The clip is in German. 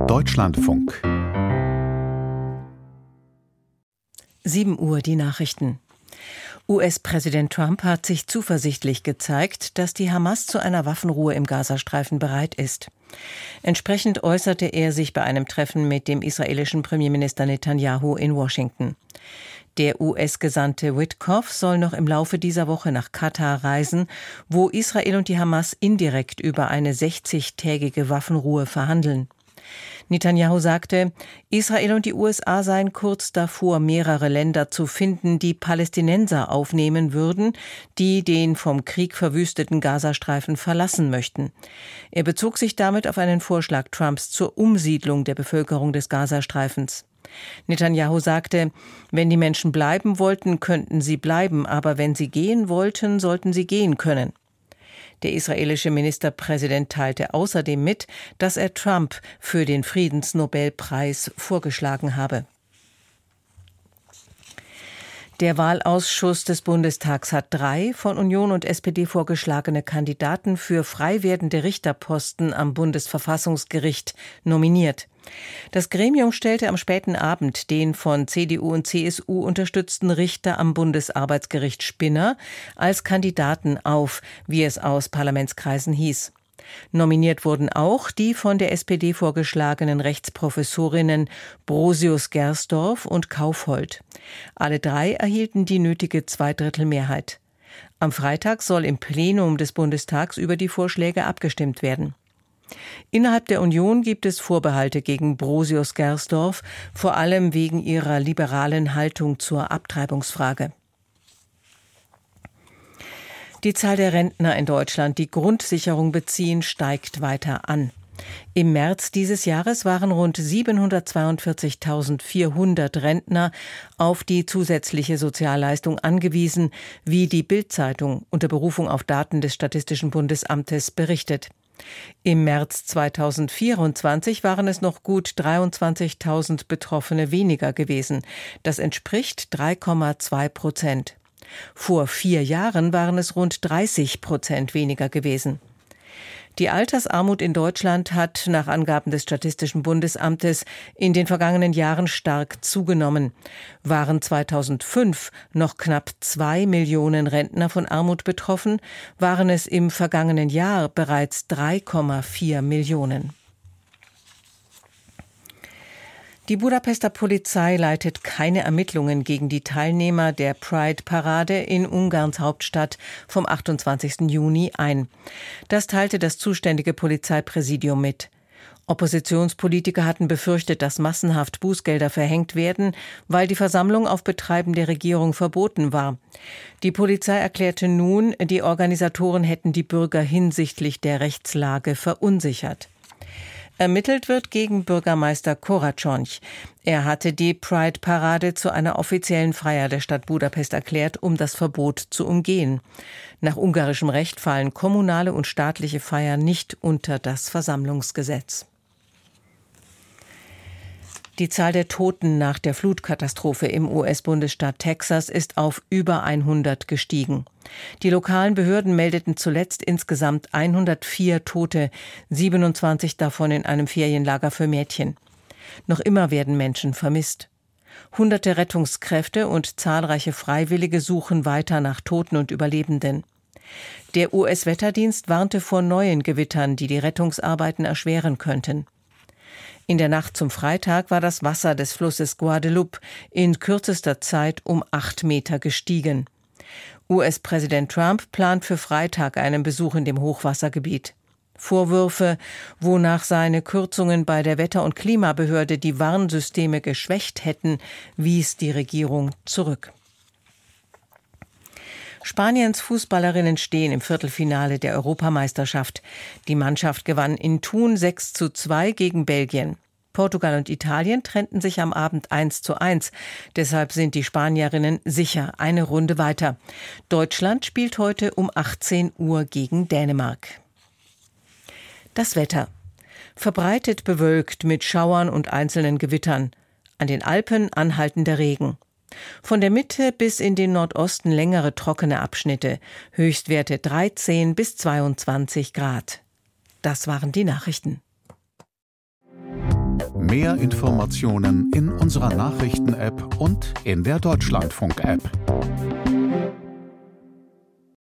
Deutschlandfunk. 7 Uhr die Nachrichten. US-Präsident Trump hat sich zuversichtlich gezeigt, dass die Hamas zu einer Waffenruhe im Gazastreifen bereit ist. Entsprechend äußerte er sich bei einem Treffen mit dem israelischen Premierminister Netanyahu in Washington. Der US-Gesandte Witkoff soll noch im Laufe dieser Woche nach Katar reisen, wo Israel und die Hamas indirekt über eine 60-tägige Waffenruhe verhandeln. Netanyahu sagte, Israel und die USA seien kurz davor, mehrere Länder zu finden, die Palästinenser aufnehmen würden, die den vom Krieg verwüsteten Gazastreifen verlassen möchten. Er bezog sich damit auf einen Vorschlag Trumps zur Umsiedlung der Bevölkerung des Gazastreifens. Netanyahu sagte, wenn die Menschen bleiben wollten, könnten sie bleiben, aber wenn sie gehen wollten, sollten sie gehen können. Der israelische Ministerpräsident teilte außerdem mit, dass er Trump für den Friedensnobelpreis vorgeschlagen habe. Der Wahlausschuss des Bundestags hat 3 von Union und SPD vorgeschlagene Kandidaten für frei werdende Richterposten am Bundesverfassungsgericht nominiert. Das Gremium stellte am späten Abend den von CDU und CSU unterstützten Richter am Bundesarbeitsgericht Spinner als Kandidaten auf, wie es aus Parlamentskreisen hieß. Nominiert wurden auch die von der SPD vorgeschlagenen Rechtsprofessorinnen Brosius-Gersdorf und Kaufhold. Alle 3 erhielten die nötige Zweidrittelmehrheit. Am Freitag soll im Plenum des Bundestags über die Vorschläge abgestimmt werden. Innerhalb der Union gibt es Vorbehalte gegen Brosius-Gersdorf, vor allem wegen ihrer liberalen Haltung zur Abtreibungsfrage. Die Zahl der Rentner in Deutschland, die Grundsicherung beziehen, steigt weiter an. Im März dieses Jahres waren rund 742.400 Rentner auf die zusätzliche Sozialleistung angewiesen, wie die Bild-Zeitung unter Berufung auf Daten des Statistischen Bundesamtes berichtet. Im März 2024 waren es noch gut 23.000 Betroffene weniger gewesen. Das entspricht 3,2%. Vor 4 Jahren waren es rund 30% weniger gewesen. Die Altersarmut in Deutschland hat nach Angaben des Statistischen Bundesamtes in den vergangenen Jahren stark zugenommen. Waren 2005 noch knapp 2 Millionen Rentner von Armut betroffen, waren es im vergangenen Jahr bereits 3,4 Millionen. Die Budapester Polizei leitet keine Ermittlungen gegen die Teilnehmer der Pride-Parade in Ungarns Hauptstadt vom 28. Juni ein. Das teilte das zuständige Polizeipräsidium mit. Oppositionspolitiker hatten befürchtet, dass massenhaft Bußgelder verhängt werden, weil die Versammlung auf Betreiben der Regierung verboten war. Die Polizei erklärte nun, die Organisatoren hätten die Bürger hinsichtlich der Rechtslage verunsichert. Ermittelt wird gegen Bürgermeister Koracsony. Er hatte die Pride-Parade zu einer offiziellen Feier der Stadt Budapest erklärt, um das Verbot zu umgehen. Nach ungarischem Recht fallen kommunale und staatliche Feiern nicht unter das Versammlungsgesetz. Die Zahl der Toten nach der Flutkatastrophe im US-Bundesstaat Texas ist auf über 100 gestiegen. Die lokalen Behörden meldeten zuletzt insgesamt 104 Tote, 27 davon in einem Ferienlager für Mädchen. Noch immer werden Menschen vermisst. Hunderte Rettungskräfte und zahlreiche Freiwillige suchen weiter nach Toten und Überlebenden. Der US-Wetterdienst warnte vor neuen Gewittern, die die Rettungsarbeiten erschweren könnten. In der Nacht zum Freitag war das Wasser des Flusses Guadeloupe in kürzester Zeit um 8 Meter gestiegen. US-Präsident Trump plant für Freitag einen Besuch in dem Hochwassergebiet. Vorwürfe, wonach seine Kürzungen bei der Wetter- und Klimabehörde die Warnsysteme geschwächt hätten, wies die Regierung zurück. Spaniens Fußballerinnen stehen im Viertelfinale der Europameisterschaft. Die Mannschaft gewann in Thun 6:2 gegen Belgien. Portugal und Italien trennten sich am Abend 1:1. Deshalb sind die Spanierinnen sicher eine Runde weiter. Deutschland spielt heute um 18 Uhr gegen Dänemark. Das Wetter. Verbreitet bewölkt mit Schauern und einzelnen Gewittern. An den Alpen anhaltender Regen. Von der Mitte bis in den Nordosten längere trockene Abschnitte. Höchstwerte 13 bis 22 Grad. Das waren die Nachrichten. Mehr Informationen in unserer Nachrichten-App und in der Deutschlandfunk-App.